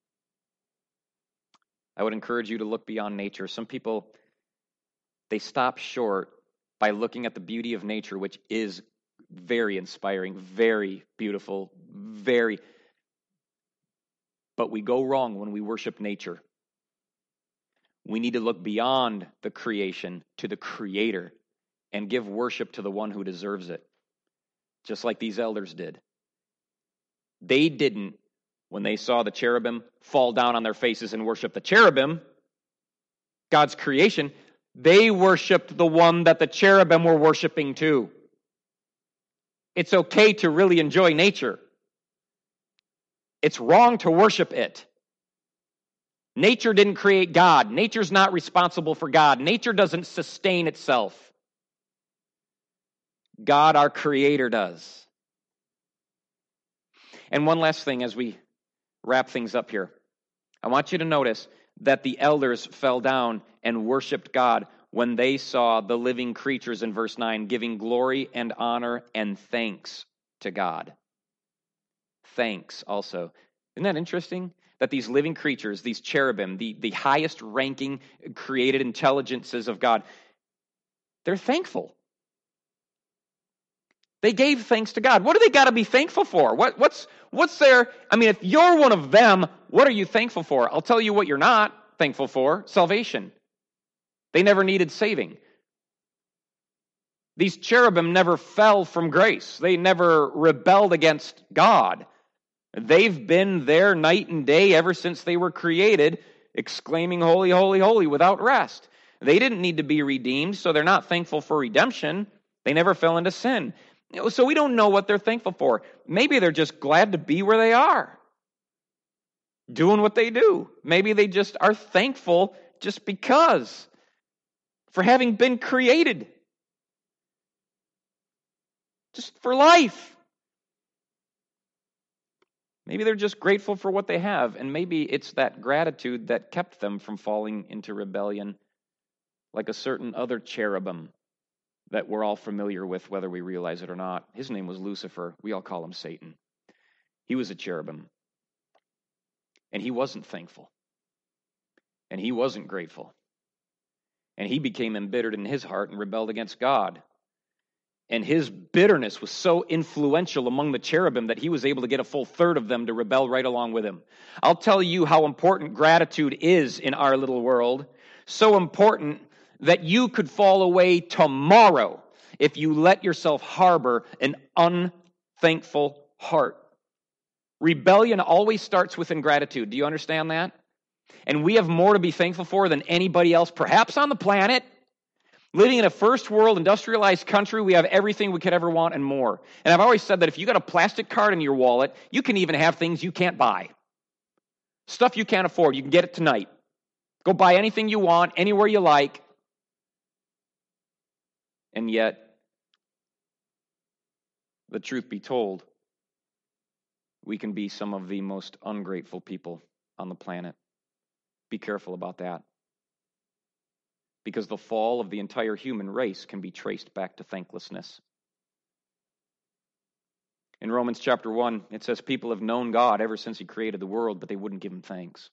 I would encourage you to look beyond nature. Some people, they stop short by looking at the beauty of nature, which is very inspiring, very beautiful, very... But we go wrong when we worship nature. We need to look beyond the creation to the creator and give worship to the one who deserves it, just like these elders did. They didn't, when they saw the cherubim, fall down on their faces and worship the cherubim, God's creation. They worshiped the one that the cherubim were worshiping too. It's okay to really enjoy nature. It's wrong to worship it. Nature didn't create God. Nature's not responsible for God. Nature doesn't sustain itself. God, our creator, does. And one last thing as we wrap things up here. I want you to notice that the elders fell down and worshiped God when they saw the living creatures in verse nine giving glory and honor and thanks to God. Thanks also. Isn't that interesting? That these living creatures, these cherubim, the, the highest ranking created intelligences of God, they're thankful. They gave thanks to God. What do they got to be thankful for? What, what's, what's their, I mean, if you're one of them, what are you thankful for? I'll tell you what you're not thankful for: salvation. They never needed saving. These cherubim never fell from grace. They never rebelled against God. They've been there night and day ever since they were created, exclaiming, holy, holy, holy, without rest. They didn't need to be redeemed, so they're not thankful for redemption. They never fell into sin. So we don't know what they're thankful for. Maybe they're just glad to be where they are, doing what they do. Maybe they just are thankful just because, for having been created, just for life. Maybe they're just grateful for what they have, and maybe it's that gratitude that kept them from falling into rebellion like a certain other cherubim that we're all familiar with, whether we realize it or not. His name was Lucifer. We all call him Satan. He was a cherubim, and he wasn't thankful, and he wasn't grateful, and he became embittered in his heart and rebelled against God. And his bitterness was so influential among the cherubim that he was able to get a full third of them to rebel right along with him. I'll tell you how important gratitude is in our little world. So important that you could fall away tomorrow if you let yourself harbor an unthankful heart. Rebellion always starts with ingratitude. Do you understand that? And we have more to be thankful for than anybody else, perhaps on the planet. Living in a first world industrialized country, we have everything we could ever want and more. And I've always said that if you got a plastic card in your wallet, you can even have things you can't buy. Stuff you can't afford, you can get it tonight. Go buy anything you want, anywhere you like. And yet, the truth be told, we can be some of the most ungrateful people on the planet. Be careful about that. Because the fall of the entire human race can be traced back to thanklessness. In Romans chapter one, it says people have known God ever since he created the world, but they wouldn't give him thanks.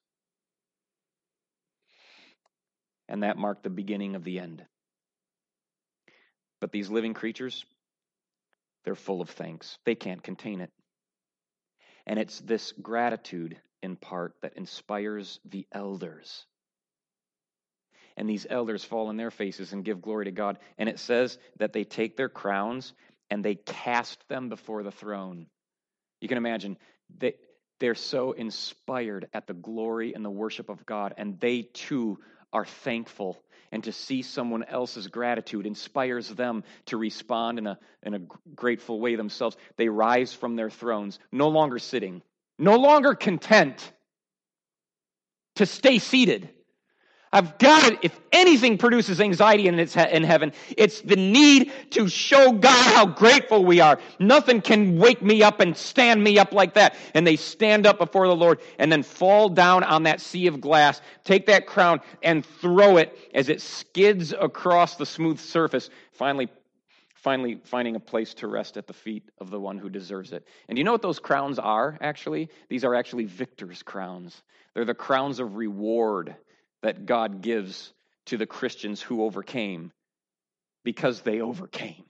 And that marked the beginning of the end. But these living creatures, they're full of thanks. They can't contain it. And it's this gratitude in part that inspires the elders. And these elders fall on their faces and give glory to God. And it says that they take their crowns and they cast them before the throne. You can imagine, they, they're so inspired at the glory and the worship of God, and they too are thankful. And to see someone else's gratitude inspires them to respond in a, in a grateful way themselves. They rise from their thrones, no longer sitting, no longer content to stay seated. I've got it. If anything produces anxiety in, its he- in heaven, it's the need to show God how grateful we are. Nothing can wake me up and stand me up like that. And they stand up before the Lord and then fall down on that sea of glass, take that crown and throw it as it skids across the smooth surface, finally, finally finding a place to rest at the feet of the one who deserves it. And you know what those crowns are, actually? These are actually victor's crowns. They're the crowns of reward that God gives to the Christians who overcame because they overcame.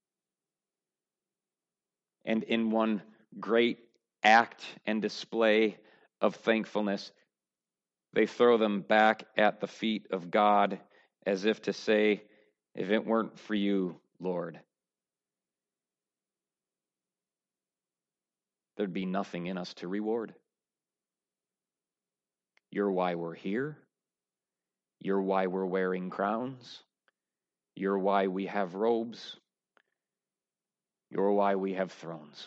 And in one great act and display of thankfulness, they throw them back at the feet of God as if to say, if it weren't for you, Lord, there'd be nothing in us to reward. You're why we're here. You're why we're wearing crowns. You're why we have robes. You're why we have thrones.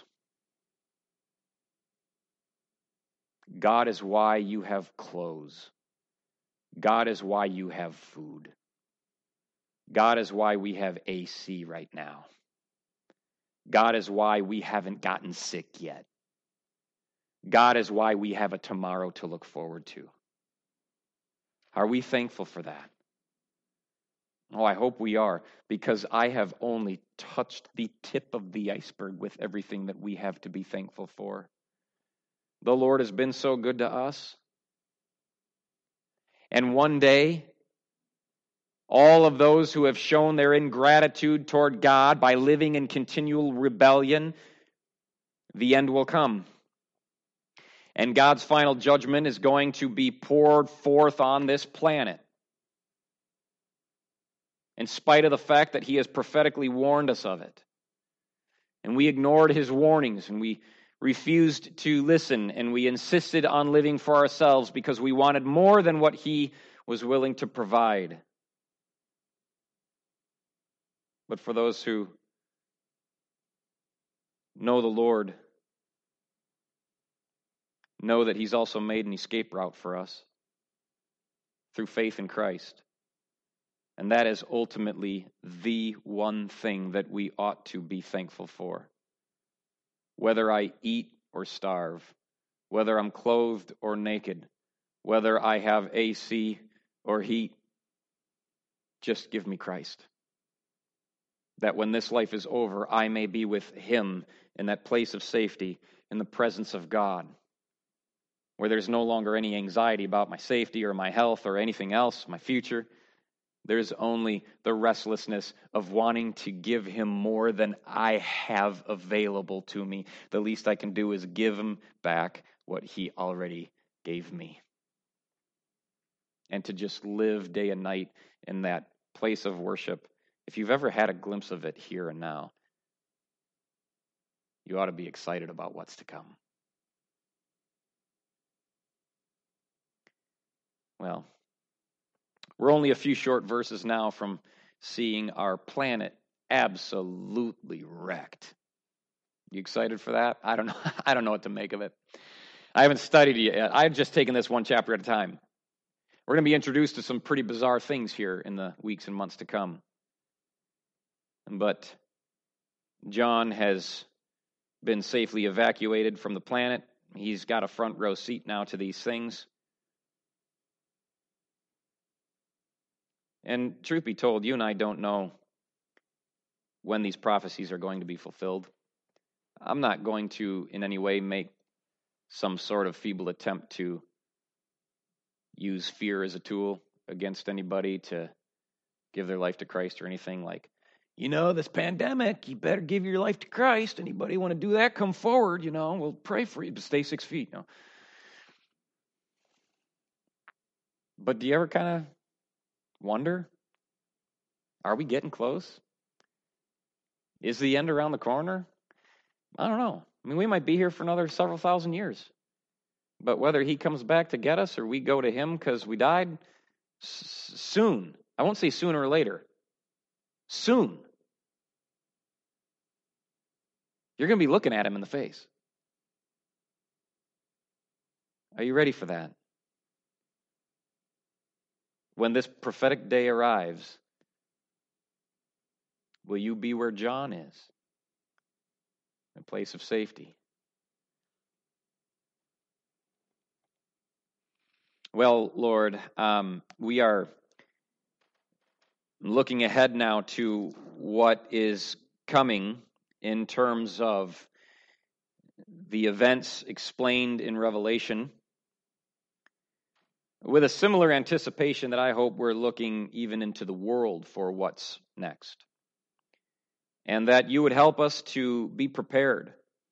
God is why you have clothes. God is why you have food. God is why we have A C right now. God is why we haven't gotten sick yet. God is why we have a tomorrow to look forward to. Are we thankful for that? Oh, I hope we are, because I have only touched the tip of the iceberg with everything that we have to be thankful for. The Lord has been so good to us. And one day, all of those who have shown their ingratitude toward God by living in continual rebellion, the end will come. And God's final judgment is going to be poured forth on this planet. In spite of the fact that he has prophetically warned us of it. And we ignored his warnings, and we refused to listen, and we insisted on living for ourselves because we wanted more than what he was willing to provide. But for those who know the Lord, know that he's also made an escape route for us through faith in Christ. And that is ultimately the one thing that we ought to be thankful for. Whether I eat or starve, whether I'm clothed or naked, whether I have A C or heat, just give me Christ. That when this life is over, I may be with him in that place of safety, in the presence of God, where there's no longer any anxiety about my safety or my health or anything else, my future. There's only the restlessness of wanting to give him more than I have available to me. The least I can do is give him back what he already gave me. And to just live day and night in that place of worship. If you've ever had a glimpse of it here and now, you ought to be excited about what's to come. Well, we're only a few short verses now from seeing our planet absolutely wrecked. You excited for that? I don't know. I don't know what to make of it. I haven't studied it yet. I've just taken this one chapter at a time. We're going to be introduced to some pretty bizarre things here in the weeks and months to come. But John has been safely evacuated from the planet. He's got a front row seat now to these things. And truth be told, you and I don't know when these prophecies are going to be fulfilled. I'm not going to in any way make some sort of feeble attempt to use fear as a tool against anybody to give their life to Christ or anything like, you know, this pandemic, you better give your life to Christ. Anybody want to do that, come forward, you know, we'll pray for you, but stay six feet. You know. But do you ever kind of wonder, are we getting close? Is the end around the corner? I don't know. I mean, we might be here for another several thousand years. But whether he comes back to get us or we go to him because we died, s- soon. I won't say sooner or later. Soon. You're going to be looking at him in the face. Are you ready for that? When this prophetic day arrives, will you be where John is? A place of safety. Well, Lord, um, we are looking ahead now to what is coming in terms of the events explained in Revelation, with a similar anticipation that I hope we're looking even into the world for what's next. And that you would help us to be prepared.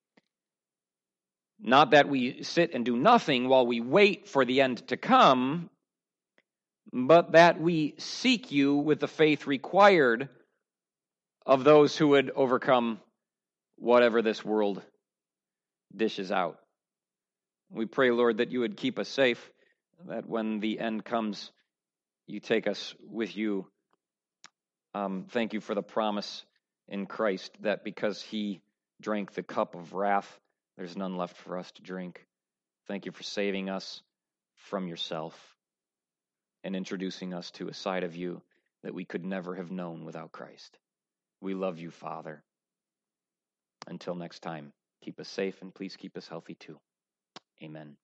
Not that we sit and do nothing while we wait for the end to come, but that we seek you with the faith required of those who would overcome whatever this world dishes out. We pray, Lord, that you would keep us safe, that when the end comes, you take us with you. Um, thank you for the promise in Christ that because he drank the cup of wrath, there's none left for us to drink. Thank you for saving us from yourself and introducing us to a side of you that we could never have known without Christ. We love you, Father. Until next time, keep us safe and please keep us healthy too. Amen.